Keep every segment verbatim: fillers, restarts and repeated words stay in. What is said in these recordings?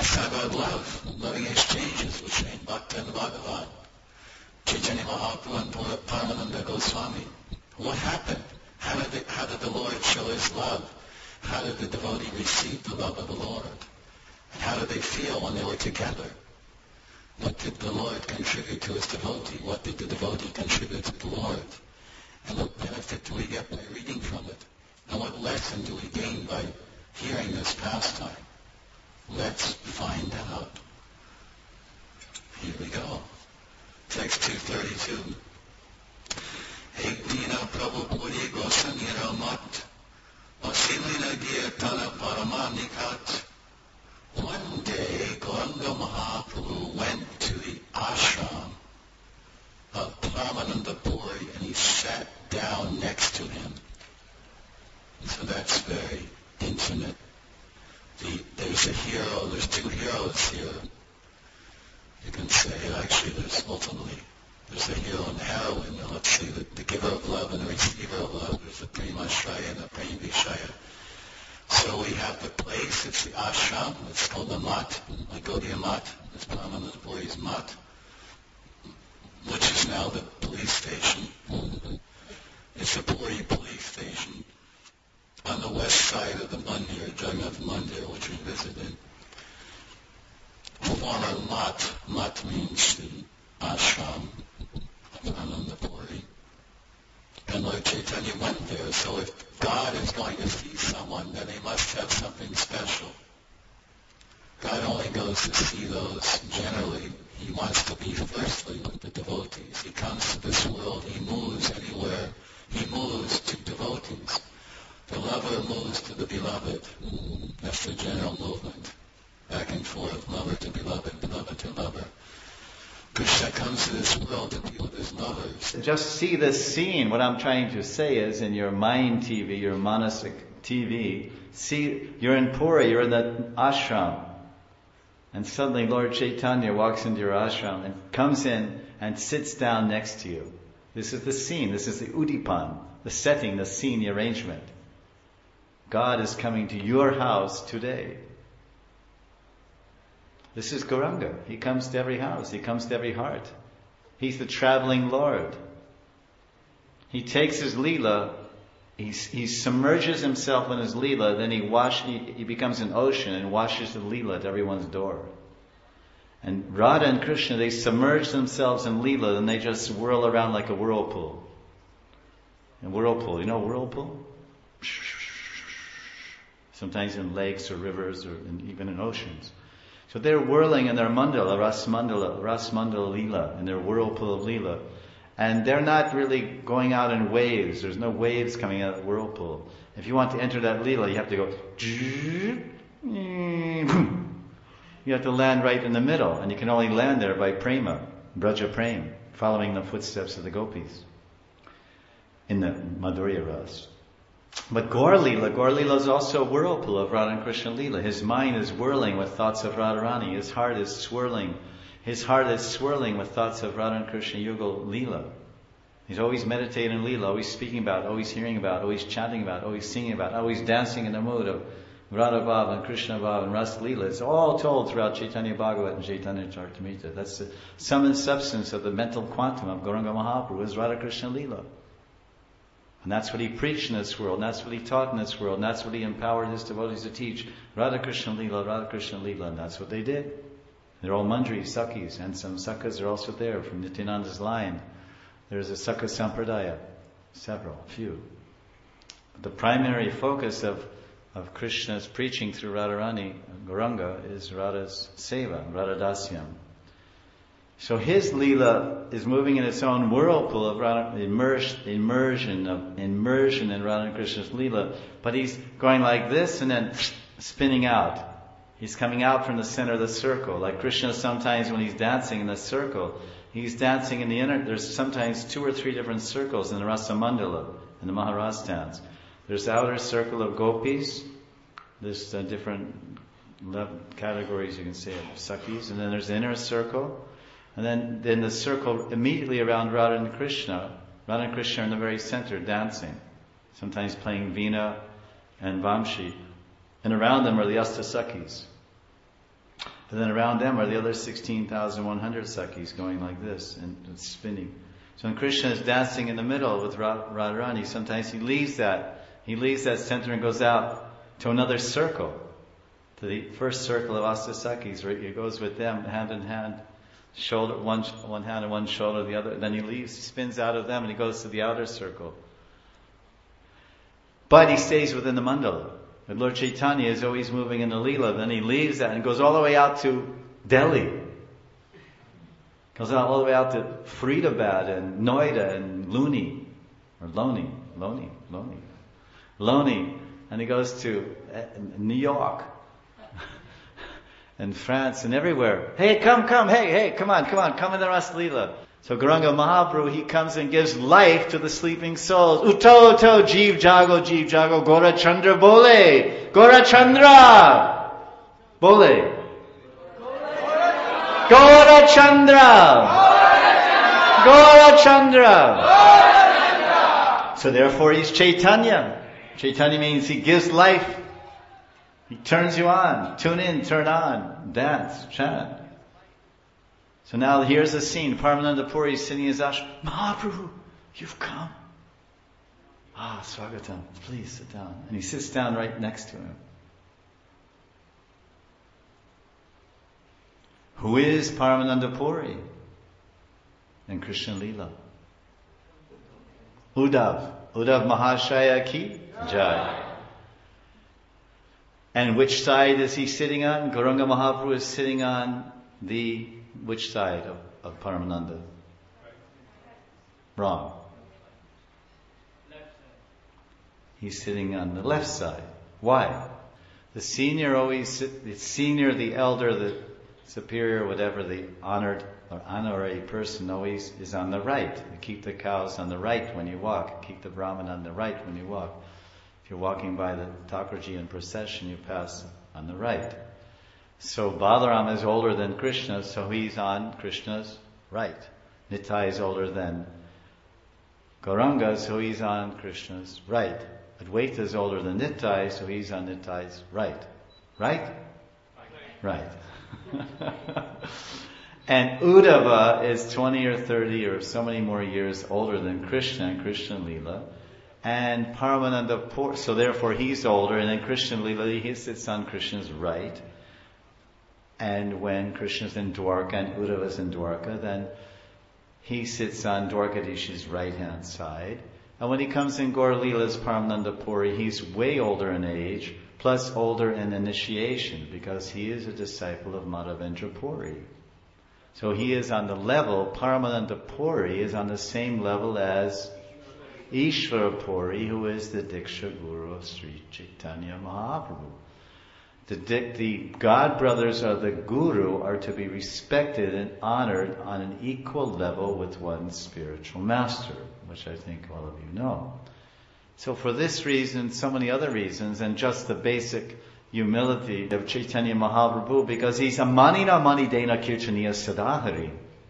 Let's talk about love, loving exchanges between Bhakta and Bhagavan, Chaitanya Mahaprabhu and Paramananda Goswami. What happened? How did, the, how did the Lord show His love? How did the devotee receive the love of the Lord? And how did they feel when they were together? What did the Lord contribute to His devotee? What did the devotee contribute to the Lord? And what benefit do we get by reading from it? And what lesson do we gain by hearing this pastime? Let's find out. Here we go. Text two thirty-two. Ekdina Prabhu Puri Gosanira Mat Vasilina Girtana Paramanikat. One day Gauranga Mahaprabhu went to the ashram of Paramananda Puri and he sat down next to him. So that's very intimate. The, there's a hero, there's two heroes here. You can say, actually, there's ultimately, there's a hero and a heroine. Now, let's see, the, the giver of love and the receiver of love. There's the Premashaya and the Premvishaya. So we have the place, it's the ashram, it's called the Mat, the Gaudiya Mat, it's Paramananda Puri's Mat, which is now the police station. It's the Puri police station on the west side of the Mandir, Jagannath Mandir, which we visited. Former Mat, Mat means the ashram of Paramananda Puri. And Lord Chaitanya went there, so if God is going to see someone, then He must have something special. God only goes to see those generally. He wants to be firstly with the devotees. He comes to this world, He moves anywhere. He moves to devotees. The lover moves to the beloved. That's the general movement. Back and forth, lover to beloved, beloved to lover. Krishna comes to this world to be with His lovers. Just see this scene. What I'm trying to say is, in your mind T V, your Manasik T V, see, you're in Puri, you're in the ashram. And suddenly Lord Chaitanya walks into your ashram and comes in and sits down next to you. This is the scene. This is the Udipan, the setting, the scene, the arrangement. God is coming to your house today. This is Gauranga. He comes to every house. He comes to every heart. He's the traveling Lord. He takes His Leela, he, he submerges Himself in His Leela, then he, wash, he, he becomes an ocean and washes the Leela at everyone's door. And Radha and Krishna, they submerge themselves in Leela and they just whirl around like a whirlpool. A whirlpool, you know whirlpool? Sometimes in lakes or rivers or in, even in oceans. So they're whirling in their mandala, ras mandala, ras mandala lila, in their whirlpool of lila. And they're not really going out in waves. There's no waves coming out of the whirlpool. If you want to enter that lila, you have to go, you have to land right in the middle. And you can only land there by prema, braja prem, following the footsteps of the gopis in the Madhurya Ras. But Gaur Lila, Gaur Lila is also a whirlpool of Radha and Krishna Lila. His mind is whirling with thoughts of Radharani. His heart is swirling. His heart is swirling with thoughts of Radha and Krishna Yugal Lila. He's always meditating Lila, always speaking about, always hearing about, always chanting about, always singing about, always dancing in the mood of Radha Bhav and Krishna Bhav and Ras Lila. It's all told throughout Chaitanya Bhagavat and Chaitanya Charitamrita. That's the sum and substance of the mental quantum of Gauranga Mahaprabhu is Radha Krishna Lila. And that's what he preached in this world, and that's what he taught in this world, and that's what he empowered his devotees to teach. Radha Krishna Lila, Radha Krishna Lila, and that's what they did. They're all Mandris, Sakhis, and some Sakhas are also there from Nityananda's line. There's a Sakha Sampradaya, several, few. But the primary focus of, of Krishna's preaching through Radharani, Gauranga, is Radha's Seva, Radha Dasyam. So his Leela is moving in its own whirlpool of Radha, immersion, immersion, of, immersion in Radha and Krishna's Leela. But he's going like this and then spinning out. He's coming out from the center of the circle. Like Krishna sometimes when he's dancing in the circle, he's dancing in the inner, there's sometimes two or three different circles in the Rasa Mandala, in the Maharaj dance. There's the outer circle of gopis. There's uh, different level, categories you can say of Sakhis. And then there's the inner circle. And then, then the circle immediately around Radha and Krishna. Radha and Krishna are in the very center, dancing. Sometimes playing Veena and Vamshi. And around them are the Astasakhis. And then around them are the other sixteen thousand one hundred Sakhis going like this and, and spinning. So when Krishna is dancing in the middle with Radharani, sometimes he leaves that. He leaves that center and goes out to another circle. To the first circle of Astasakis, where he goes with them hand in hand, shoulder one one hand and one shoulder the other. Then he leaves, he spins out of them, and he goes to the outer circle. But he stays within the mandala. And Lord Chaitanya is always moving in the Leela. Then he leaves that and goes all the way out to Delhi. Goes out all the way out to Faridabad and Noida and Luni, or Loni, Loni, Loni, Loni, and he goes to New York. And France and everywhere. Hey, come, come, hey, hey, come on, come on, come in the Ras Leela. So Gauranga Mahaprabhu, he comes and gives life to the sleeping souls. Uto, uto, Jeev Jago, Jeev Jago, Gora Chandra Bole, Gora Chandra, Bole. Gora Chandra, Gora Chandra. So therefore he's Chaitanya. Chaitanya means he gives life. He turns you on. Tune in, turn on, dance, chant. So now here's the scene. Paramananda Puri is sitting in his ashram. Mahaprabhu, you've come. Ah, Swagatam, please sit down. And he sits down right next to him. Who is Paramananda Puri in Krishna Leela? Uddhav. Uddhav Mahashaya ki jai. And which side is he sitting on? Gauranga Mahaprabhu is sitting on the, which side of, of Paramananda? Wrong. He's sitting on the left side. Why? The senior always, sit, the senior, the elder, the superior, whatever, the honored or honorary person always is on the right. You keep the cows on the right when you walk. Keep the Brahman on the right when you walk. If you're walking by the Thakurji in procession, you pass on the right. So Balaram is older than Krishna, so he's on Krishna's right. Nitai is older than Gauranga, so he's on Krishna's right. Advaita is older than Nitai, so he's on Nitai's right. Right? Right. And Uddhava is twenty or thirty or so many more years older than Krishna and Krishna Leela. And Paramananda Puri, so therefore he's older, and then Krishna Leela, he sits on Krishna's right. And when Krishna's in Dwarka and Uddhava's in Dwarka, then he sits on Dwarkadishi's right hand side. And when he comes in Gaur Leela's Paramananda Puri, he's way older in age, plus older in initiation, because he is a disciple of Madhavendra Puri. So he is on the level, Paramananda Puri is on the same level as Ishvara Puri, who is the Diksha Guru of Sri Chaitanya Mahaprabhu. The, the God brothers of the Guru are to be respected and honored on an equal level with one's spiritual master, which I think all of you know. So for this reason, so many other reasons, and just the basic humility of Chaitanya Mahaprabhu, because he's amanina manidena kirtaniya sadahari.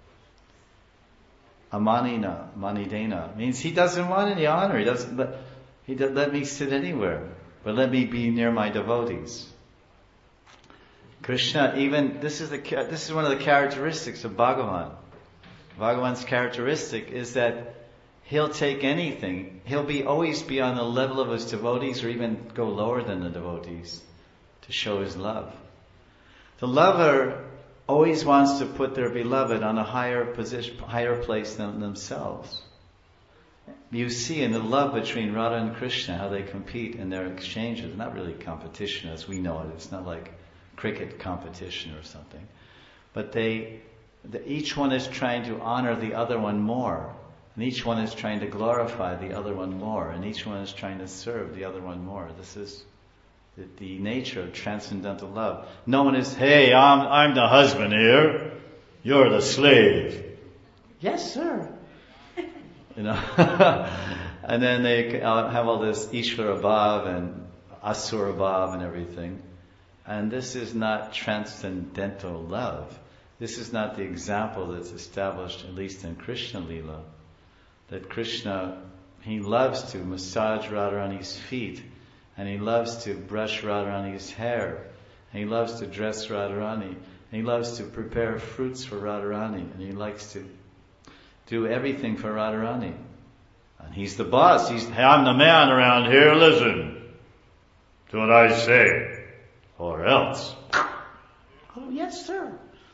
Amanina manidena means he doesn't want any honor. He doesn't let, he doesn't let me sit anywhere, but let me be near my devotees. Krishna, even this is the this is one of the characteristics of Bhagavan. Bhagavan's characteristic is that he'll take anything. He'll be always be on the level of his devotees, or even go lower than the devotees, to show his love. The lover always wants to put their beloved on a higher position, higher place than themselves. You see in the love between Radha and Krishna how they compete in their exchanges. Not really competition as we know it. It's not like cricket competition or something. But they, the, each one is trying to honor the other one more. And each one is trying to glorify the other one more. And each one is trying to serve the other one more. This is the, the nature of transcendental love. No one is, hey, I'm, I'm the husband here. You're the slave. Yes, sir. You know, and then they have all this Ishvara Bhav and Asura Bhav and everything. And this is not transcendental love. This is not the example that's established, at least in Krishna Leela, that Krishna, he loves to massage Radharani's feet, and he loves to brush Radharani's hair, and he loves to dress Radharani. he loves to prepare fruits for Radharani, and he likes to do everything for Radharani. And he's the boss. He's, hey, I'm the man around here, listen to what I say, or else. Oh, yes, sir.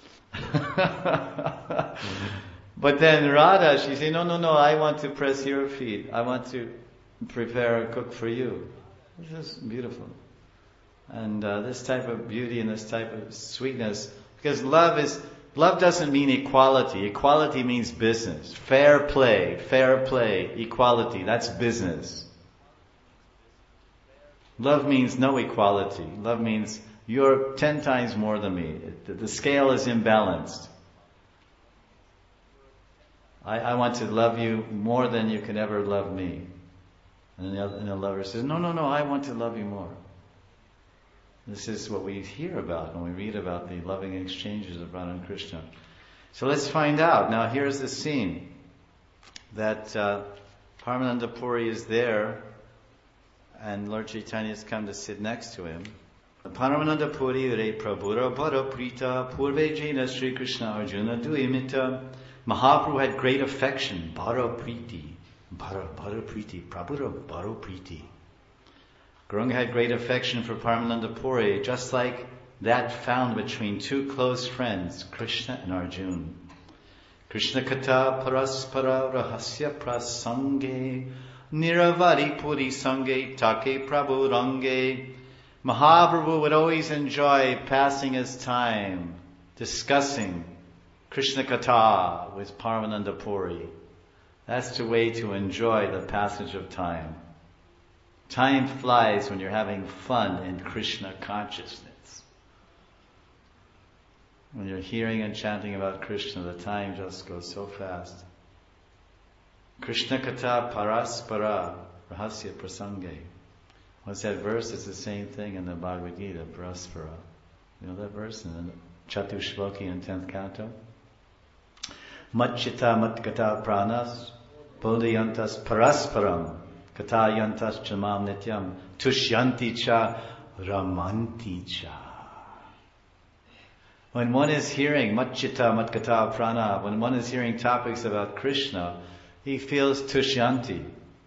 But then Radha, she said, no, no, no, I want to press your feet. I want to prepare and cook for you. This is beautiful. And uh, this type of beauty and this type of sweetness, because love is, love doesn't mean equality. Equality means business. Fair play, fair play, equality, that's business. Love means no equality. Love means you're ten times more than me. The scale is imbalanced. I, I want to love you more than you could ever love me. And the, and the lover says, no, no, no, I want to love you more. This is what we hear about when we read about the loving exchanges of Radha and Krishna. So let's find out. Now here's the scene. That uh, Paramananda Puri is there, and Lord Chaitanya has come to sit next to him. Paramananda Puri re prabhura bara prita purve jena Sri Krishna Arjuna duimita. Mahaprabhu had great affection, bara priti, bara, bara priti, prabhura bara priti. Gauranga had great affection for Paramananda Puri, just like that found between two close friends, Krishna and Arjuna. Krishna kata paraspara rahasya prasange niravari puri sange take prabhu range. Mahaprabhu would always enjoy passing his time discussing Krishna Katha with Paramananda Puri. That's the way to enjoy the passage of time. Time flies when you're having fun in Krishna consciousness. When you're hearing and chanting about Krishna, the time just goes so fast. Krishna Katha Paraspara Rahasya Prasange. What's that verse? It's the same thing in the Bhagavad Gita, Paraspara. You know that verse in the Chatushloki in tenth canto? Matchita matkata pranas bodhayantas parasparam katayantas chamam nityam tushyanti cha ramanti cha. When one is hearing matchita matkata prana, when one is hearing topics about Krishna, he feels tushyanti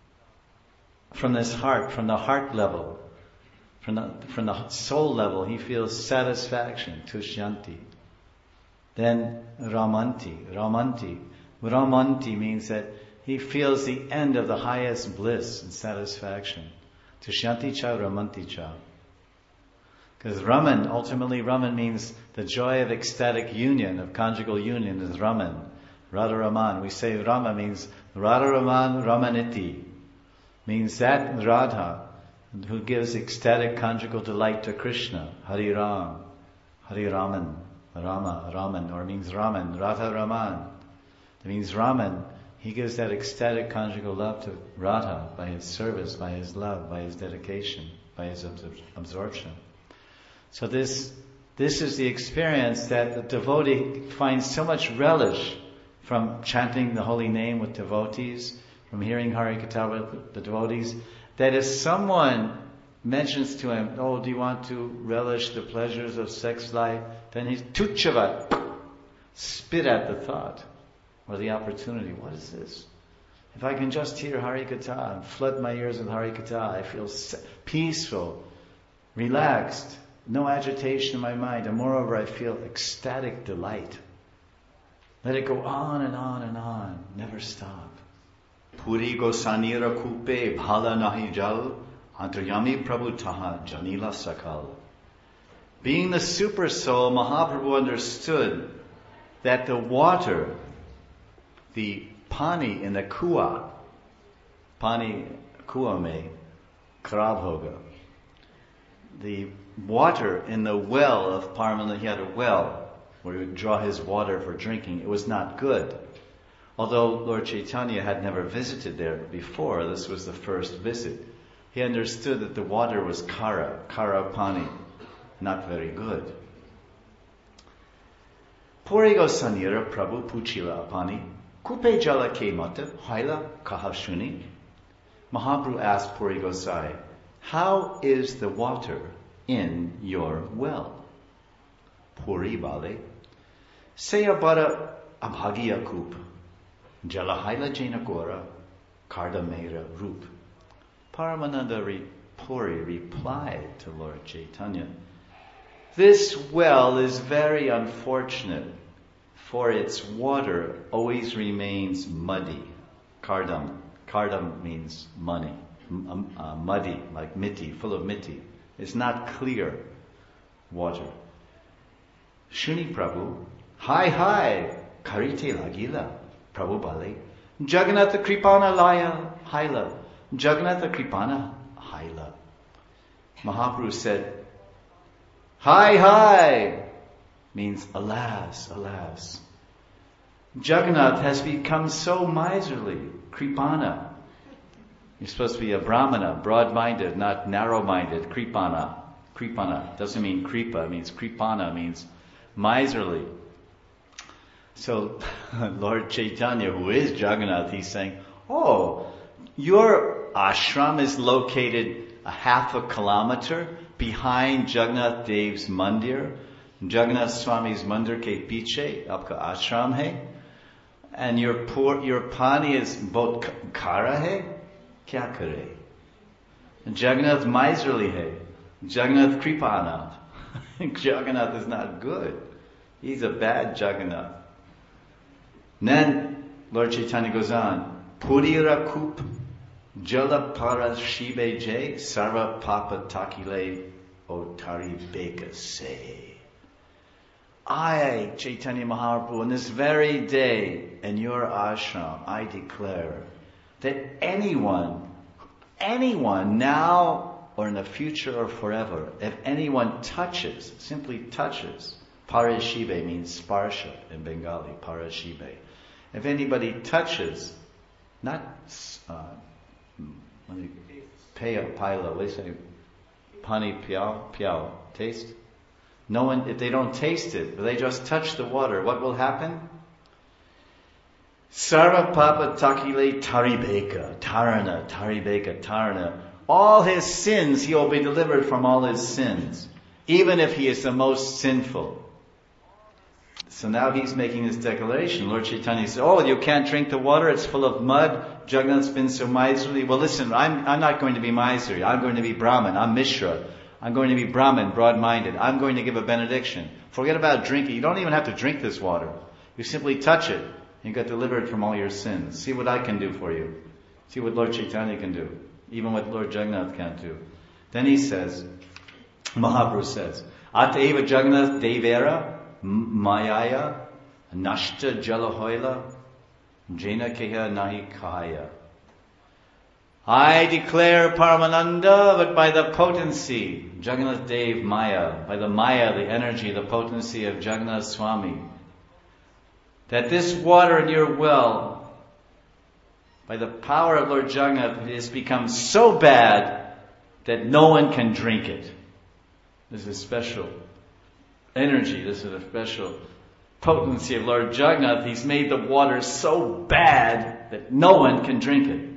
from this heart, from the heart level, from the, from the soul level, he feels satisfaction, tushyanti. Then ramanti, ramanti. Ramanti means that he feels the end of the highest bliss and satisfaction. Tushyanti cha ramanti cha. Because Raman, ultimately Raman means the joy of ecstatic union, of conjugal union is Raman. Radha Raman. We say Rama means Radha Raman Ramaniti. Means that Radha who gives ecstatic conjugal delight to Krishna. Hari Ram, Hari Raman. Rama, Raman, or means Raman, Radha Raman. It means Raman, he gives that ecstatic conjugal love to Radha by his service, by his love, by his dedication, by his absor- absorption. So this, this is the experience that the devotee finds so much relish from chanting the holy name with devotees, from hearing Harikatha with the devotees, that if someone mentions to him, oh, do you want to relish the pleasures of sex life? Then he's tuchavat, spit at the thought or the opportunity. What is this? If I can just hear Harikatha and flood my ears with Harikatha, I feel peaceful, relaxed, no agitation in my mind, and moreover I feel ecstatic delight. Let it go on and on and on, never stop. Puri gosanira kupe bhala nahi jal. Antaryami Prabhu Taha Janila Sakal. Being the super soul, Mahaprabhu understood that the water, the pani in the kuwa, pani kuame, krabhoga, the water in the well of Paramananda, he had a well where he would draw his water for drinking. It was not good. Although Lord Chaitanya had never visited there before, this was the first visit. He understood that the water was kara, kara pani, not very good. Puri Gosanira Prabhu Puchila Apani, Kupe Jala Ke Mata, Haila Kahashuni. Mahaprabhu asked Puri Gosai, how is the water in your well? Puri Bale, Sayabara Abhagiya Kup, Jalahaila Jainagora, Kardamera Rup. Paramananda Puri replied to Lord Chaitanya, this well is very unfortunate, for its water always remains muddy. Kardam. Kardam means money. M- uh, muddy, like mitti, full of mitti. It's not clear water. Shuni Prabhu, hi hi, karite lagila, Prabhu Bali, Jagannatha Kripana Laya Haila, Jagannatha Kripana Haila. Mahaprabhu said, hi hi, means alas, alas. Jagannath has become so miserly, Kripana. You're supposed to be a Brahmana, broad-minded, not narrow-minded, Kripana. Kripana doesn't mean Kripa, it means Kripana, means miserly. So Lord Chaitanya, who is Jagannath, he's saying, oh, your ashram is located a half a kilometer behind Jagannath Dev's mandir. Jagannath Swami's mandir ke piche, aapka ashram hai. And your poor, your pani is bahut khara hai. Kya kare? Jagannath miserly hai. Jagannath Kripanath. Jagannath is not good. He's a bad Jagannath. And then Lord Chaitanya goes on, Purira Kup Jala Para Shibe Jay Sarva Papa Takile Otari Beka Se. I, Chaitanya Mahaprabhu, on this very day in your ashram, I declare that anyone, anyone now or in the future or forever, if anyone touches, simply touches, Parashibe means sparsha in Bengali, Parashibe. If anybody touches, not uh, paya, paila, what do you say? Pani piao, piao, taste? No one, if they don't taste it, but they just touch the water, what will happen? Sarva Papa Takile Taribeka, Tarana, Taribeka, Tarana. All his sins, he will be delivered from all his sins, even if he is the most sinful. So now he's making this declaration. Lord Chaitanya says, oh, you can't drink the water, it's full of mud. Jagannath's been so miserly. Well, listen, I'm, I'm not going to be miserly. I'm going to be Brahmin. I'm Mishra. I'm going to be Brahmin, broad-minded. I'm going to give a benediction. Forget about drinking. You don't even have to drink this water. You simply touch it. You get delivered from all your sins. See what I can do for you. See what Lord Chaitanya can do. Even what Lord Jagannath can't do. Then he says, Mahaprabhu says, Ateva Jagannath Devera Mayaya Nashta Jalahoila Jena Keha Nahi Kahaya. I declare Paramananda, but by the potency, Jagannath Dev Maya, by the Maya, the energy, the potency of Jagannath Swami, that this water in your well, by the power of Lord Jagannath, it has become so bad that no one can drink it. This is special energy, this is a special potency of Lord Jagannath. He's made the water so bad that no one can drink it.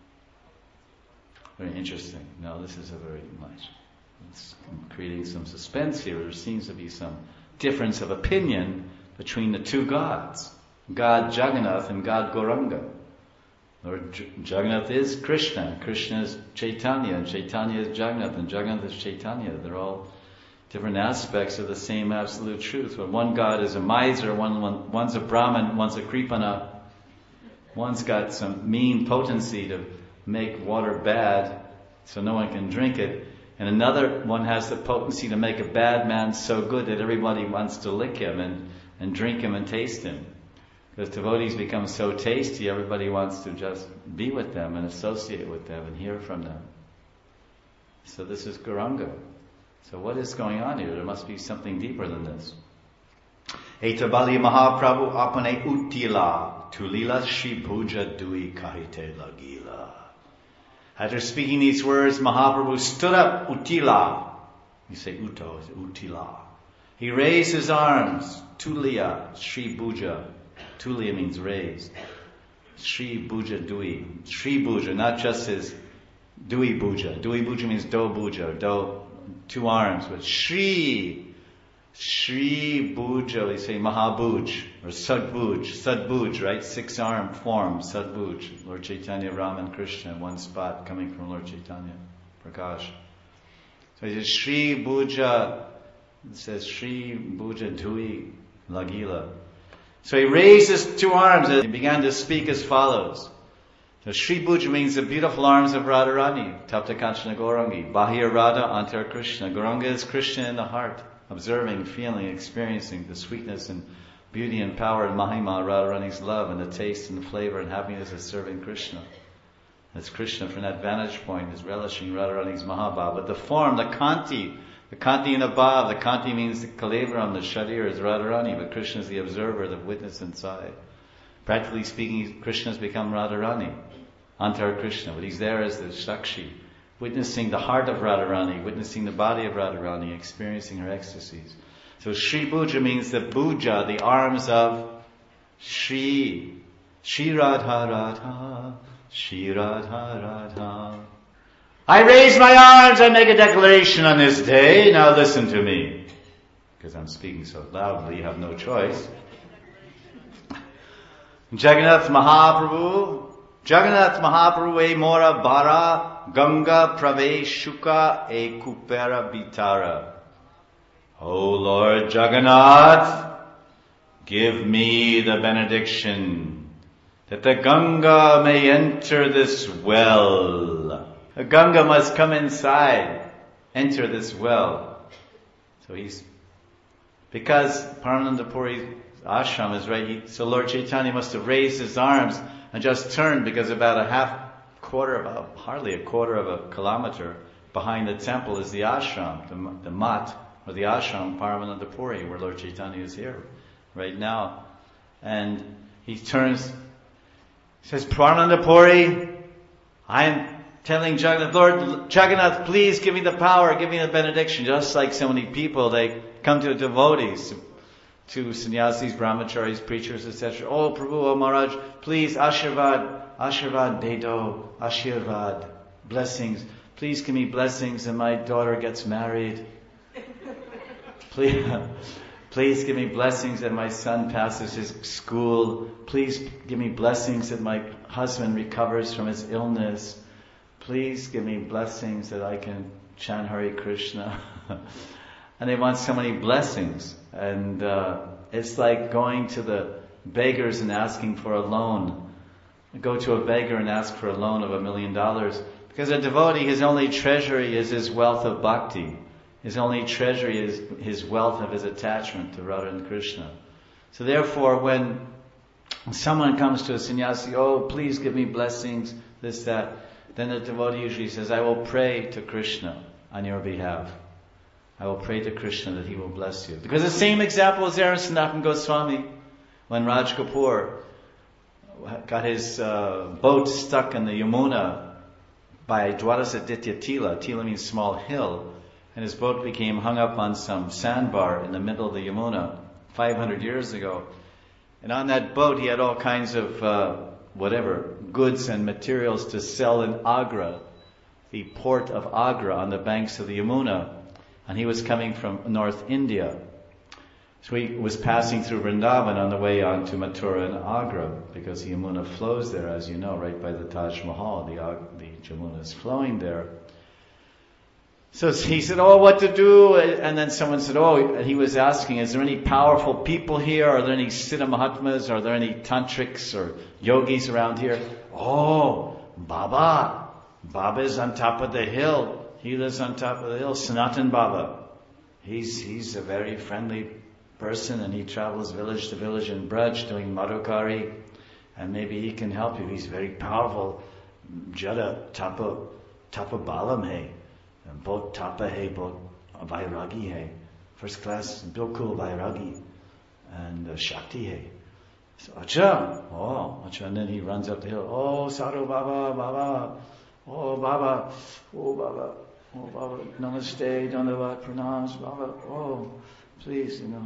Very interesting. Now this is a very much, it's creating some suspense here. There seems to be some difference of opinion between the two gods, God Jagannath and God Gauranga. Lord J- Jagannath is Krishna, Krishna is Chaitanya, and Chaitanya is Jagannath, and Jagannath is Chaitanya. They're all different aspects of the same absolute truth. But one God is a miser, one, one one's a Brahmin, one's a Kripana. One's got some mean potency to make water bad so no one can drink it. And another one has the potency to make a bad man so good that everybody wants to lick him and, and drink him and taste him. Because devotees become so tasty, everybody wants to just be with them and associate with them and hear from them. So this is Gauranga. So what is going on here? There must be something deeper than this. Etabali Mahaprabhu apane utila tulila Shri Bhuja dui kahite lagila. After speaking these words, Mahaprabhu stood up, utila. You say uto, it's utila. He raised his arms, tuliya, Shri Bhuja. Tuliya means raised. Shri Bhuja dui. Shri Bhuja, not just his Dui Bhuja. Dui Bhuja means do Bhuja, do, two arms, but Shri Shri Bhuja, we say Mahabhuj, or Sadbhuj, Sadbhuj, right? Six arm form, Sadbhuj. Lord Chaitanya, Ram and Krishna in one spot, coming from Lord Chaitanya, Prakash. So he says, Shri Bhuja, it says Shri Bhuja Dhui Lagila. So he raised his two arms and he began to speak as follows. So Shri Bhuja means the beautiful arms of Radharani, Tapta Kanchana Gaurangi, Bahir Radha, Antar Krishna. Gauranga is Krishna in the heart, observing, feeling, experiencing the sweetness and beauty and power and Mahima, Radharani's love, and the taste and the flavor and happiness of serving Krishna. That's Krishna from that vantage point is relishing Radharani's Mahabhav. But the form, the Kanti, the Kanti in above, the Kanti means the Kalevram, the Sharir is Radharani, but Krishna is the observer, the witness inside. Practically speaking, Krishna has become Radharani, Antar Krishna, but he's there as the Sakshi, witnessing the heart of Radharani, witnessing the body of Radharani, experiencing her ecstasies. So Shri Bhuja means the Bhuja, the arms of Shri, Shri Radha Radha, Shri Radha Radha. I raise my arms, I make a declaration on this day, now listen to me. Because I'm speaking so loudly, you have no choice. Jagannath Mahaprabhu, Jagannath Mahaprabhu e mora bara, Ganga praveshuka e kupera bitara. O Lord Jagannath, give me the benediction that the Ganga may enter this well. A Ganga must come inside, enter this well. So he's, because Paramananda Puri's ashram is right, he, so Lord Chaitanya must have raised his arms and just turned, because about a half quarter, about hardly a quarter of a kilometer behind the temple is the ashram, the, the mat, or the ashram, Paramananda Puri, where Lord Chaitanya is here right now. And he turns, he says, Paramananda Puri, I am telling Jagannath, Lord Jagannath, please give me the power, give me the benediction. Just like so many people, they come to devotees, to, to sannyasis, brahmacharis, preachers, et cetera. Oh Prabhu, oh Maharaj, please, Ashirvad, Ashirvad Dedo, Ashirvad, blessings. Please give me blessings and my daughter gets married. Please, please give me blessings that my son passes his school. Please give me blessings that my husband recovers from his illness. Please give me blessings that I can chant Hare Krishna. And they want so many blessings. And uh, it's like going to the beggars and asking for a loan. Go to a beggar and ask for a loan of a million dollars. Because a devotee, his only treasury is his wealth of bhakti. His only treasury is his wealth of his attachment to Radha and Krishna. So therefore, when someone comes to a sannyasi, oh, please give me blessings, this, that, then the devotee usually says, I will pray to Krishna on your behalf. I will pray to Krishna that he will bless you. Because the same example is there in Sanatana Goswami, when Raj Kapoor got his uh, boat stuck in the Yamuna by Dwarasaditya Tila. Tila means small hill. And his boat became hung up on some sandbar in the middle of the Yamuna five hundred years ago. And on that boat he had all kinds of uh, whatever, goods and materials to sell in Agra, the port of Agra on the banks of the Yamuna. And he was coming from North India. So he was passing through Vrindavan on the way on to Mathura and Agra, because the Yamuna flows there, as you know, right by the Taj Mahal. The, the Yamuna is flowing there. So he said, oh, what to do? And then someone said, oh, and he was asking, is there any powerful people here? Are there any Siddha Mahatmas? Are there any tantrics or yogis around here? Oh, Baba. Baba is on top of the hill. He lives on top of the hill. Sanatan Baba. He's, he's a very friendly person, and he travels village to village in Braj doing Madhukari, and maybe he can help you. He's very powerful. Jada Tapa, Tapa Balam hai. Both Tapa hai, both Vairagi hai. First class, Bilkul Vairagi. And uh, Shakti hai. So, Acha, oh, Acha. And then he runs up the hill. Oh, Sadhu Baba, Baba. Oh, Baba. Oh, Baba. Oh, Baba. Namaste, Dandavat, Pranams, Baba. Oh, please, you know.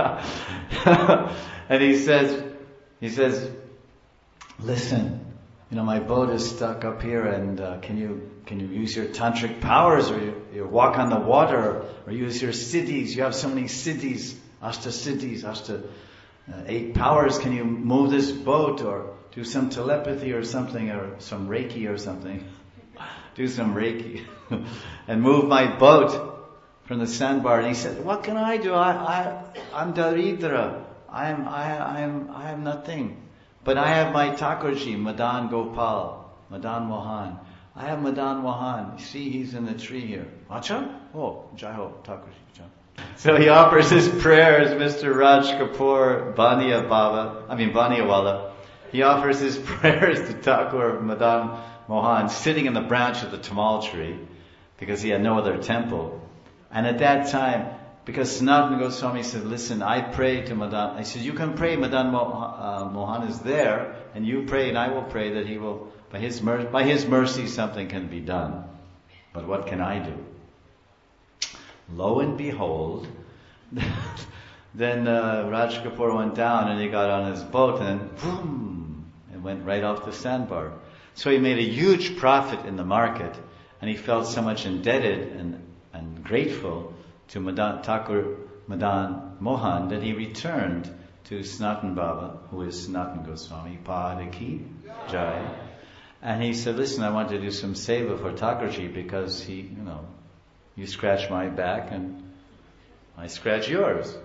And he says, he says, listen. you know, my boat is stuck up here, and uh, can you can you use your tantric powers, or you, you walk on the water, or use your siddhis? You have so many siddhis, ashta siddhis, ashta uh, eight powers. Can you move this boat, or do some telepathy or something, or some Reiki or something? Do some Reiki and move my boat from the sandbar. And he said, "What can I do? I, I I'm Daridra. I'm I I'm I am nothing." But I have my Thakurji, Madan Gopal, Madan Mohan. I have Madan Mohan. You see, he's in the tree here. Acha? Oh, Jai Ho, Thakurji. So he offers his prayers, Mister Raj Kapoor, Bania Baba, I mean Baniawala. He offers his prayers to Thakur Madan Mohan, sitting in the branch of the Tamal tree, because he had no other temple. And at that time, because Sanatana Goswami said, listen, I pray to Madan. I said, you can pray, Madan Mohan, uh, Mohan is there, and you pray and I will pray that he will, by his, mer- by his mercy something can be done. But what can I do? Lo and behold, then uh, Raj Kapoor went down and he got on his boat and boom, and went right off the sandbar. So he made a huge profit in the market, and he felt so much indebted and, and grateful to Madan, Thakur Madan Mohan, that he returned to Sanatana Baba, who is Sanatana Goswami, Padaki Jai. And he said, listen, I want to do some seva for Thakurji, because he, you know, you scratch my back and I scratch yours.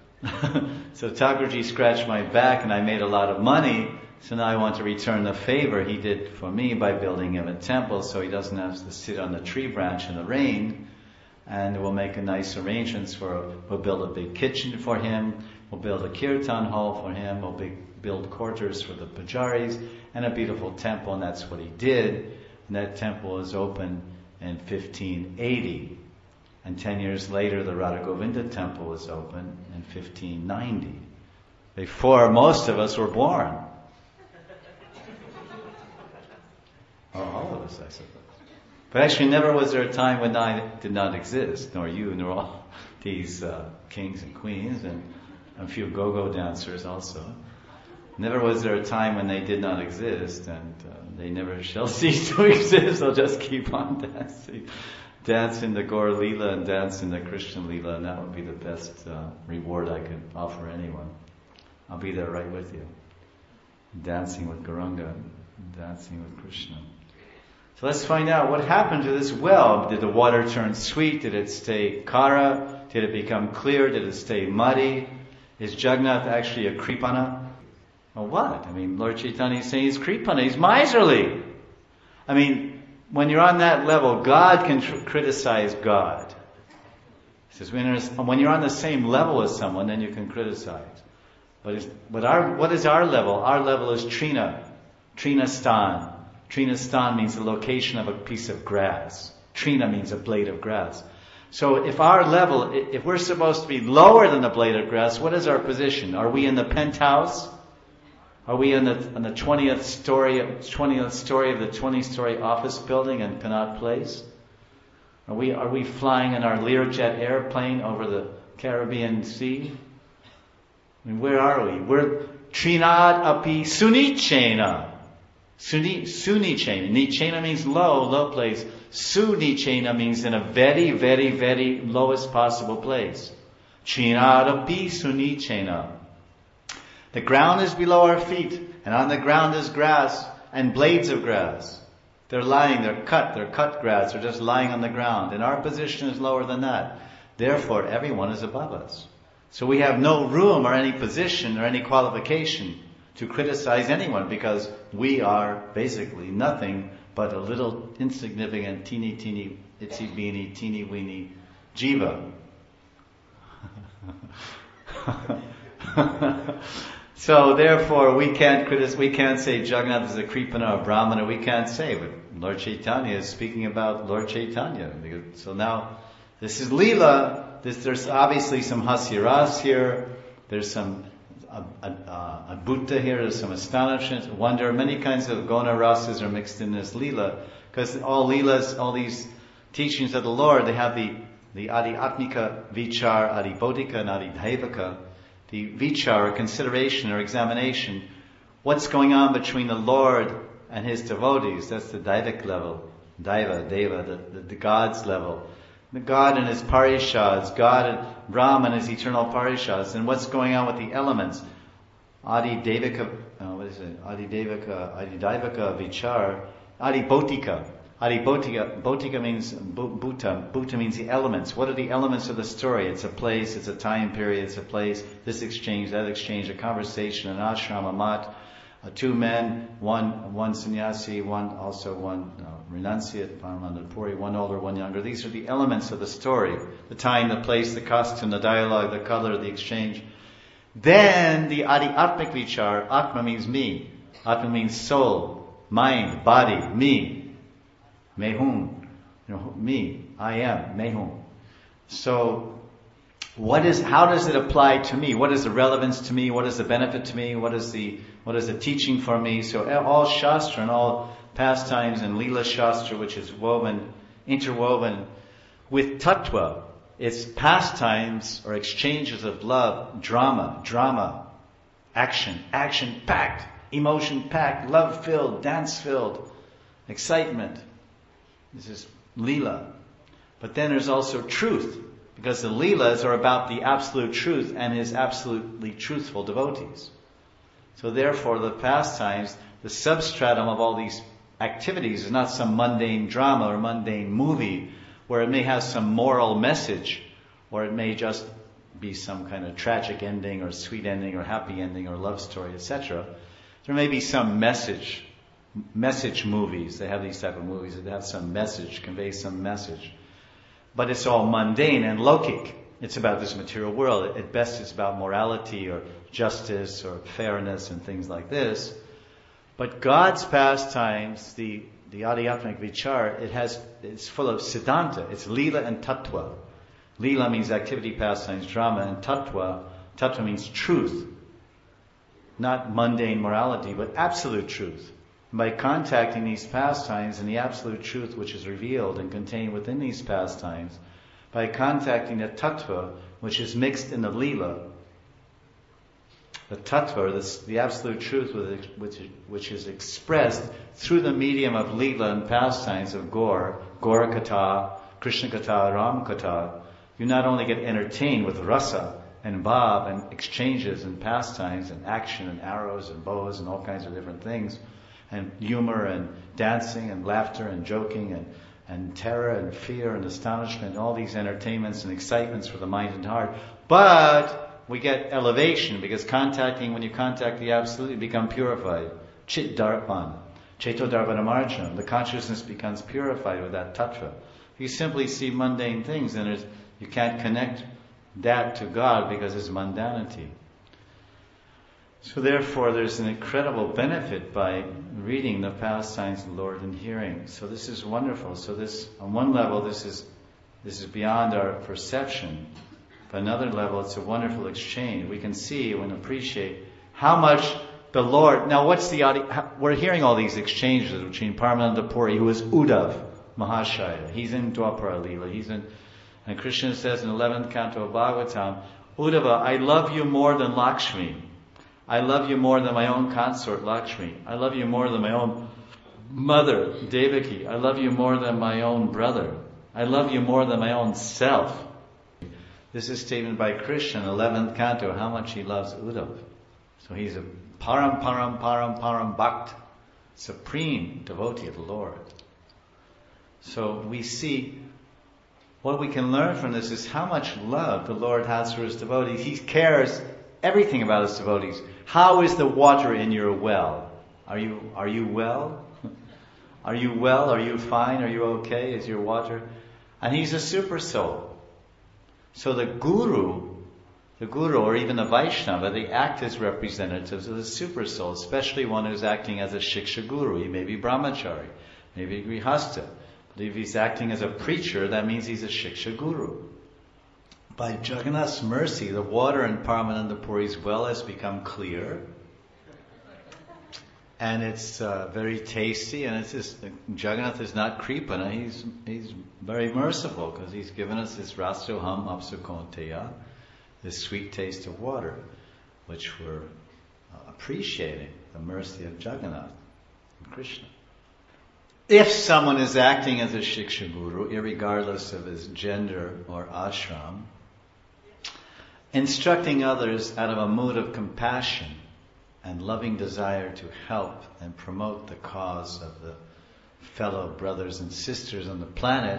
So Thakurji scratched my back and I made a lot of money, so now I want to return the favor he did for me by building him a temple so he doesn't have to sit on the tree branch in the rain. And we'll make a nice arrangements for, we'll build a big kitchen for him, we'll build a kirtan hall for him, we'll big, build quarters for the pujaris, and a beautiful temple, and that's what he did. And that temple was open in fifteen eighty. And ten years later, the Radha Govinda temple was open in fifteen ninety. Before most of us were born. Oh, all of us, I suppose. But actually, never was there a time when I did not exist, nor you, nor all these uh, kings and queens, and a few go-go dancers also. Never was there a time when they did not exist, and uh, they never shall cease to exist. They'll just keep on dancing. Dance in the Gaur Leela and dance in the Krishna Leela, and that would be the best uh, reward I could offer anyone. I'll be there right with you. Dancing with Gauranga, dancing with Krishna. So let's find out what happened to this well. Did the water turn sweet? Did it stay kara? Did it become clear? Did it stay muddy? Is Jagannath actually a Kripana? Well, what? I mean, Lord Chaitanya is saying he's Kripana. He's miserly. I mean, when you're on that level, God can tr- criticize God. He says, when you're on the same level as someone, then you can criticize. But, it's, but our, what is our level? Our level is Trina. Trina Stan. Trina Stan means the location of a piece of grass. Trina means a blade of grass. So if our level, if we're supposed to be lower than the blade of grass, what is our position? Are we in the penthouse? Are we in the, in the twentieth story, twentieth story of the twenty-story office building in Connaught Place? Are we, are we flying in our Learjet airplane over the Caribbean Sea? I mean, where are we? We're Trinad api Sunichena. Suni, Sunichena. Nichena means low, low place. Sunichena means in a very, very, very lowest possible place. Trinad api Sunichena. The ground is below our feet, and on the ground is grass and blades of grass. They're lying, they're cut, they're cut grass, they're just lying on the ground. And our position is lower than that. Therefore, everyone is above us. So we have no room or any position or any qualification to criticize anyone, because we are basically nothing but a little insignificant, teeny, teeny, itsy, beeny, teeny, weeny jiva. So therefore, we can't criticize, we can't say Jagannath is a Kripana or Brahmana. We can't say, but Lord Chaitanya is speaking about Lord Chaitanya. So now, this is Leela. This, there's obviously some Hasyaras here. There's some Adbhuta here. There's some astonishment, wonder. Many kinds of Gona Rasas are mixed in this Leela. Because all Leelas, all these teachings of the Lord, they have the, the Adi Atmika Vichar, Adi Bodhika, and Adi Daivaka. The Vichar, or consideration or examination. What's going on between the Lord and his devotees. That's the Daivic level. Daiva, Deva, the, the, the God's level. The God and his parishads, God and Brahman and his eternal parishads. And what's going on with the elements? Adi Devika, uh, what is it? Adi Devika, Adi Daivika Vichar, Adi Bhotika. Adi Bhotika, Bhotika means Bhuta. Bhuta means the elements. What are the elements of the story? It's a place, it's a time period, it's a place, this exchange, that exchange, a conversation, an ashram, a mat, uh, two men, one one sannyasi, one also one uh, renunciate, Paramananda Puri, one older, one younger. These are the elements of the story. The time, the place, the costume, the dialogue, the color, the exchange. Then the Adi Atmik Vichar, Atma means me. Atma means soul, mind, body, me. Mehun, you know, me, I am, Mehun. So, what is, how does it apply to me? What is the relevance to me? What is the benefit to me? What is the, what is the teaching for me? So all Shastra and all pastimes and Leela Shastra, which is woven, interwoven with Tattva, it's pastimes or exchanges of love, drama, drama, action, action-packed, emotion-packed, love-filled, dance-filled, excitement. This is Leela. But then there's also truth, because the Leelas are about the absolute truth and his absolutely truthful devotees. So therefore the pastimes, the substratum of all these activities is not some mundane drama or mundane movie where it may have some moral message, or it may just be some kind of tragic ending or sweet ending or happy ending or love story, et cetera. There may be some message. Message movies, they have these type of movies that have some message, convey some message. But it's all mundane and lokic. It's about this material world. At best it's about morality or justice or fairness and things like this. But God's pastimes, the, the Adhyatmic Vichar, it has, it's full of Siddhanta. It's Leela and Tattva. Leela means activity, pastimes, drama, and Tattva, Tattva means truth. Not mundane morality, but absolute truth. By contacting these pastimes and the absolute truth which is revealed and contained within these pastimes, by contacting the tattva which is mixed in the lila, the tattva, this, the absolute truth which, which is expressed through the medium of lila and pastimes of Gaur, Gaur Katha, Krishna Katha, Ram Katha, you not only get entertained with rasa and bhav and exchanges and pastimes and action and arrows and bows and all kinds of different things, and humor and dancing and laughter and joking and, and terror and fear and astonishment, all these entertainments and excitements for the mind and heart. But we get elevation because contacting, when you contact the Absolute, you become purified. Chit Darpan, Cheto Darpanamarjana, the consciousness becomes purified with that tattva. If you simply see mundane things, then there's, you can't connect that to God because it's mundanity. So therefore there's an incredible benefit by reading the pastimes of the Lord and hearing. So this is wonderful. So this, on one level, this is this is beyond our perception. But another level, it's a wonderful exchange. We can see and appreciate how much the Lord... Now what's the... We're hearing all these exchanges between Paramananda Puri, who is Uddhav Mahashaya. He's in Dwapara Leela. He's in... And Krishna says in eleventh canto of Bhagavatam, Uddhava, I love you more than Lakshmi. I love you more than my own consort, Lakshmi. I love you more than my own mother, Devaki. I love you more than my own brother. I love you more than my own self. This is statement by Krishna in eleventh canto, how much he loves Uddhav. So he's a param, param, param, param bhakt, supreme devotee of the Lord. So we see, what we can learn from this is how much love the Lord has for his devotees. He cares everything about his devotees. How is the water in your well? Are you are you well? Are you well? Are you fine? Are you okay? Is your water? And he's a super soul. So the guru, the guru or even the Vaishnava, they act as representatives of the super soul, especially one who's acting as a shiksha guru. He may be brahmachari, maybe grihastha. But if he's acting as a preacher, that means he's a shiksha guru. By Jagannath's mercy, the water in Paramananda Puri's well has become clear, and it's uh, very tasty. And it's just, Jagannath is not Kripana; he's he's very merciful because he's given us this Rasoham Apsukonteya, this sweet taste of water, which we're uh, appreciating the mercy of Jagannath. Krishna. If someone is acting as a Shiksha Guru, irregardless of his gender or ashram, instructing others out of a mood of compassion and loving desire to help and promote the cause of the fellow brothers and sisters on the planet,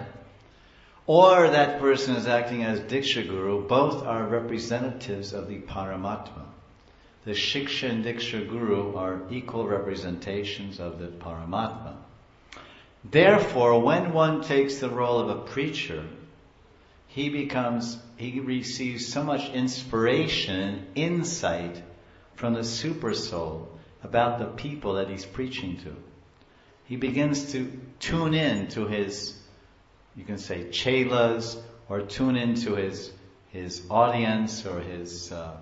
or that person is acting as Diksha Guru, both are representatives of the Paramatma. The Shiksha and Diksha Guru are equal representations of the Paramatma. Therefore, when one takes the role of a preacher, he becomes, he receives so much inspiration and insight from the Super Soul about the people that he's preaching to. He begins to tune in to his, you can say, chelas, or tune into his his audience or his uh,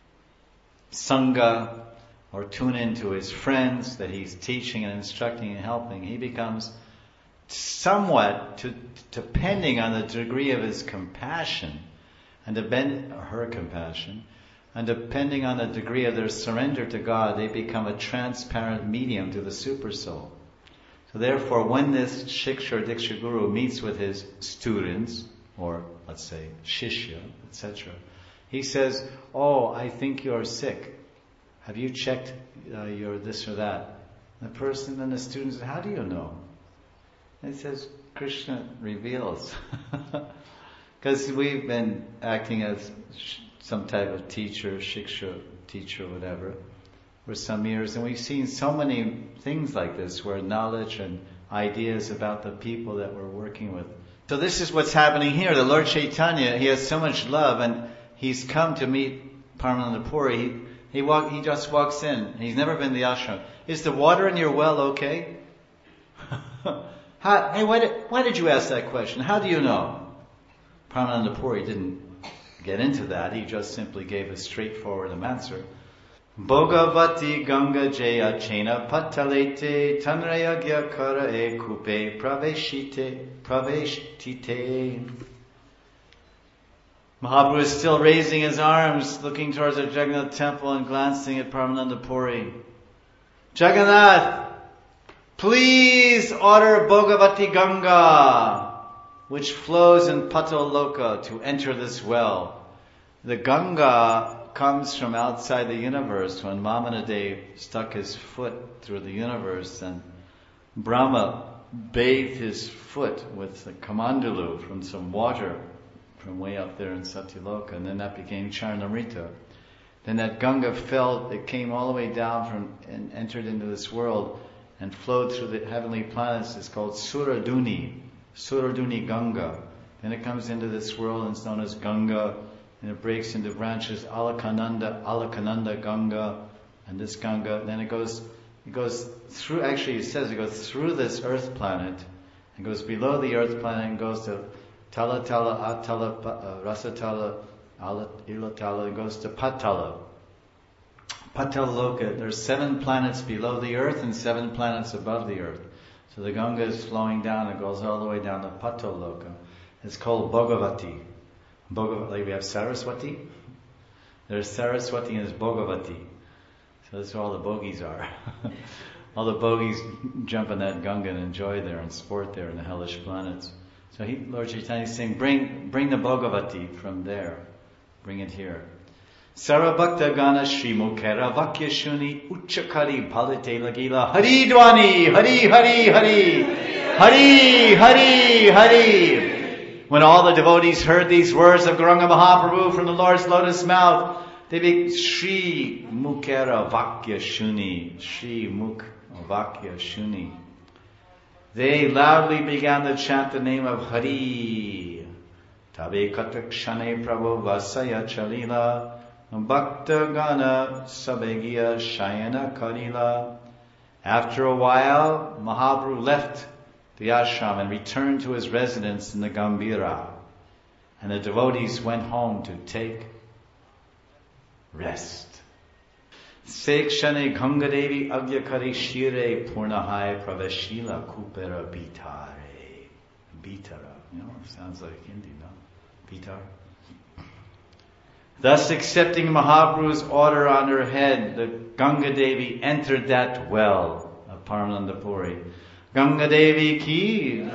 sangha, or tune into his friends that he's teaching and instructing and helping. He becomes somewhat, to, depending on the degree of his compassion, and depend, or her compassion, and depending on the degree of their surrender to God, they become a transparent medium to the Super Soul. So therefore, when this Shiksha or Diksha Guru meets with his students, or let's say Shishya, et cetera, he says, "Oh, I think you're sick. Have you checked uh, your this or that?" The person and the student says, "How do you know?" And he says, "Krishna reveals." Because we've been acting as sh- some type of teacher, Shiksha teacher, whatever, for some years, and we've seen so many things like this where knowledge and ideas about the people that we're working with. So this is what's happening here. The Lord Chaitanya, he has so much love, and he's come to meet Paramananda Puri. He he walk he just walks in. He's never been to the ashram. "Is the water in your well okay?" How, hey, why did why did you ask that question? How do you know? Paramananda Puri didn't get into that. He just simply gave a straightforward answer. Bhagavati Ganga Jaya Chena Patalete Tanrayagya Kara E Kupe Praveshite Praveshtite. Mahaprabhu is still raising his arms, looking towards the Jagannath temple and glancing at Paramananda Puri. "Jagannath, please order Bhagavati Ganga, which flows in Pataloka, to enter this well." The Ganga comes from outside the universe. When Vamanadev stuck his foot through the universe, and Brahma bathed his foot with the Kamandalu from some water from way up there in Satyaloka, and then that became Charnamrita. Then that Ganga fell, it came all the way down from and entered into this world and flowed through the heavenly planets. It's called Suraduni, Suraduni Ganga. Then it comes into this world and it's known as Ganga, and it breaks into branches, Alakananda, Alakananda Ganga, and this Ganga. Then it goes, it goes through, actually it says it goes through this earth planet, and goes below the earth planet and goes to Tala Tala, Atala, uh, Rasatala, Ilatala, and goes to Patala. Pataloka, there's seven planets below the earth and seven planets above the earth. So the Ganga is flowing down, it goes all the way down to Pataloka. It's called Bhagavati. Bhagavati, like we have Saraswati. There's Saraswati and there's Bhagavati. So that's where all the bogies are. All the bogies jump in that Ganga and enjoy there and sport there in the hellish planets. So he, Lord Chaitanya is saying, bring, bring the Bhagavati from there. Bring it here. Sarabhakta Gana Shri Mukera Vakya Shuni Uchakari Palite Lagila Hari Dwani Hari Hari Hari Hari Hari Hari. When all the devotees heard these words of Gauranga Mahaprabhu from the Lord's lotus mouth, they be Shri Mukera Vakya Shuni Shri Muk Vakya Shuni. They loudly began to chant the name of Hari. Tabe Katakshane Prabhu Vasaya Chalila Bhakta Gana Sabegiya Shayana Kalila. After a while, Mahaprabhu left the ashram and returned to his residence in the Gambhira. And the devotees went home to take rest. Sekshane Gangadevi Agyakari Shire Purnahai Praveshila Kupera Bitare. Bitara. You know, sounds like Hindi, no? Bitar. Thus accepting Mahaprabhu's order on her head, the Ganga Devi entered that well of Paramananda Puri. Ganga Devi ki.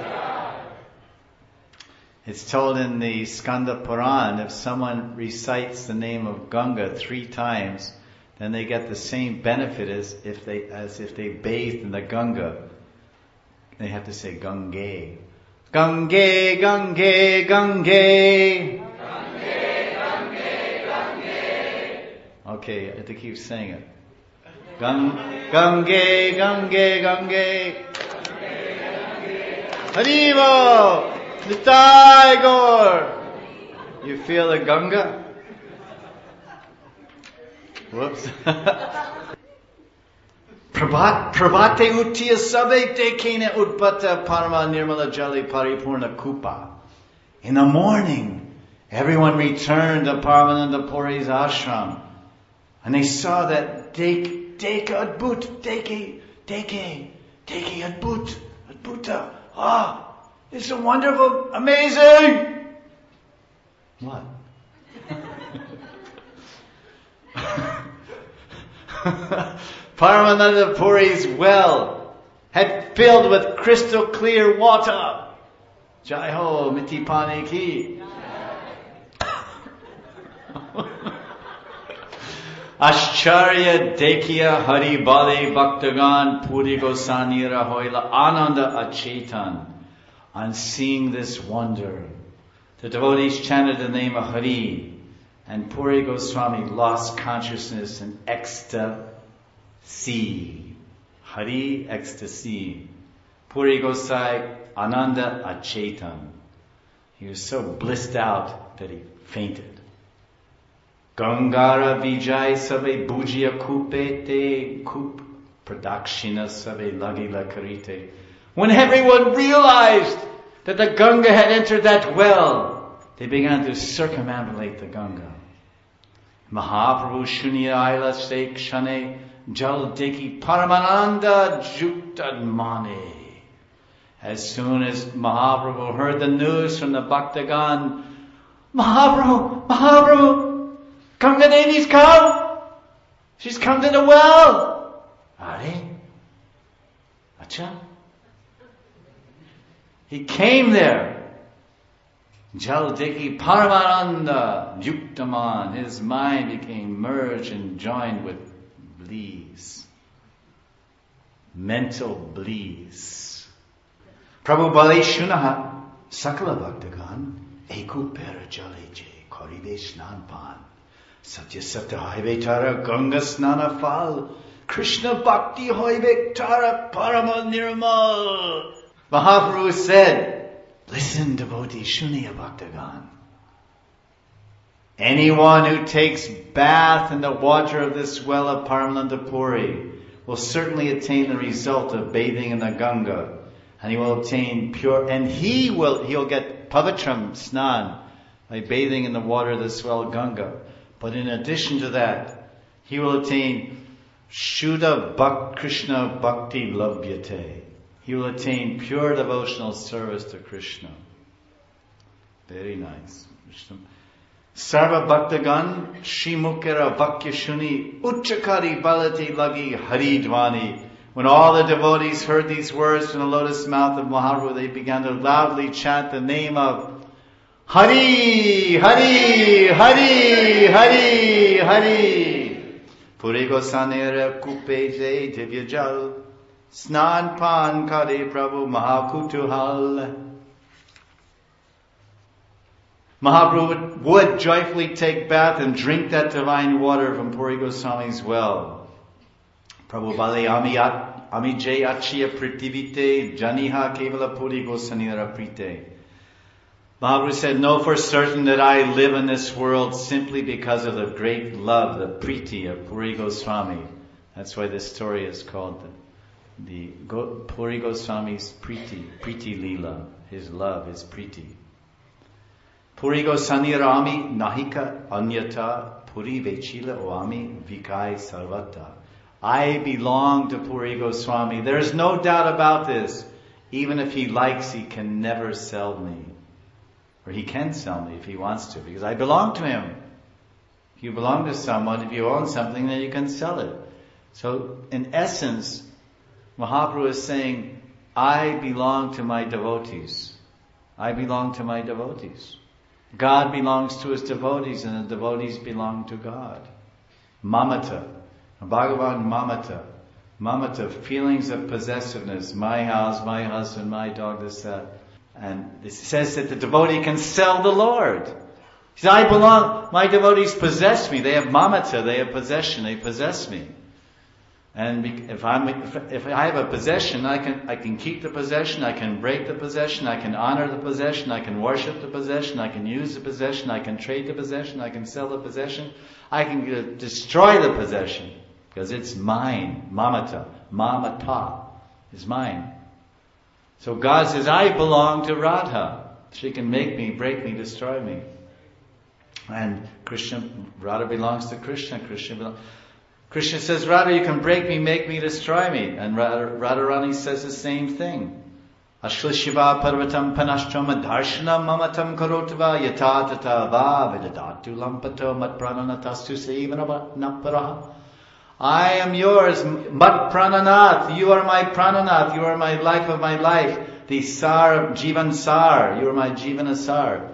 It's told in the Skanda Puran, if someone recites the name of Ganga three times, then they get the same benefit as if they as if they bathed in the Ganga. They have to say Gange. Gange, Gange, Gange. Okay, I have to keep saying it. Gang, Gange, Gange, Gange. Haribo! Nitai Gaur! You feel the Ganga? Whoops. Prabhat, Prabhate Uttiya Sabe Tekene Utpata Parama Nirmala Jali Paripurna Kupa. In the morning, everyone returned to Paramananda Puri's ashram. And they saw that Deke, Deke Adbut, Deke, Deke, Deke Adbut, Adbuta. Ah, it's so wonderful, amazing. What? Paramananda Puri's well had filled with crystal clear water. Jai ho, Miti Pani ki. Ashcharya Dekhiya Hari Bali Bhaktagan Puri Gosanira Hoila Ananda Achetan. On seeing this wonder, the devotees chanted the name of Hari, and Puri Goswami lost consciousness in ecstasy. Hari, ecstasy. Puri Gosai, Ananda Achetan. He was so blissed out that he fainted. Gangara Vijay Sabe Bujya Kupete Kup Pradakshina Sabe Lagila Karite. When everyone realized that the Ganga had entered that well, they began to circumambulate the Ganga. Mahaprabhu Shunya Aila Sek Shane Jal Deki Paramananda Juktadmane. As soon as Mahaprabhu heard the news from the Bhaktagan, Mahaprabhu, Mahaprabhu, Ganga Devi's come. She's come to the well. Are Acha? He came there. Jal Deki Paramananda Yuktaman. His mind became merged and joined with bliss. Mental bliss. Prabhu Bale Shunaha Sakala Bhaktagan Eku Pera Jaleje Koribe Snanpan Satya Satya Hoibe Tara Ganga Snana Fal Krishna Bhakti Hoibe Tara Parama Nirmal. Mahaprabhu said, listen, devotee Shunya Bhaktagan. Anyone who takes bath in the water of this well of Paramananda Puri will certainly attain the result of bathing in the Ganga. And he will obtain pure, and he will, he'll get pavitram snan by bathing in the water of this well Ganga. But in addition to that, he will attain Shuddha Bhakt Krishna Bhakti Labhyate. He will attain pure devotional service to Krishna. Very nice. Sarva Bhaktagan Shimukera Vakyashuni Uchakari Balati Lagi Haridvani. When all the devotees heard these words from the lotus mouth of Mahaprabhu, they began to loudly chant the name of Hari, Hari, Hari, Hari, Hari. Puri Gosanera Kupeje Divyajal Snan Pan Kare Prabhu Mahakutuhal. Mahaprabhu would joyfully take bath and drink that divine water from Puri Goswami's well. Prabhu Bale Amiyat Amijay Achya Pritivite Janiha Kevala Puri Gosanira Prite. Mahaprabhu said, know for certain that I live in this world simply because of the great love, the priti of Puri Goswami. That's why this story is called the, the Go, Puri Goswami's priti, priti lila, his love, his priti. Puri Gosanirami Nahika Anyata Puri Vechila Oami Vikai Sarvata. I belong to Puri Goswami. There's no doubt about this. Even if he likes, he can never sell me. Or he can sell me if he wants to, because I belong to him. If you belong to someone, if you own something, then you can sell it. So, in essence, Mahaprabhu is saying, I belong to my devotees. I belong to my devotees. God belongs to his devotees and the devotees belong to God. Mamata. Bhagavan mamata. Mamata, feelings of possessiveness. My house, my husband, my dog, this, that. And it says that the devotee can sell the Lord. He says, I belong, my devotees possess me. They have mamata, they have possession, they possess me. And if I'm, if, if I have a possession, I can, I can keep the possession, I can break the possession, I can honor the possession, I can worship the possession, I can use the possession, I can trade the possession, I can sell the possession, I can uh, destroy the possession, because it's mine. Mamata, mamata is mine. So God says, I belong to Radha. She can make me, break me, destroy me. And Krishna, Radha belongs to Krishna, Krishna belongs... Krishna says, Radha, you can break me, make me, destroy me. And Radha, Radharani says the same thing. Ashla Shiva Parvatam Panashtrama Darshanam Mamatam Karotava Yata Tata Va Vedadatu Lampato Mat Prananatastu Sevana Naparaha. I am yours, Mat Prananath. You are my Prananath. You are my life of my life. The Sar, Jivan Sar. You are my Jivana Sar.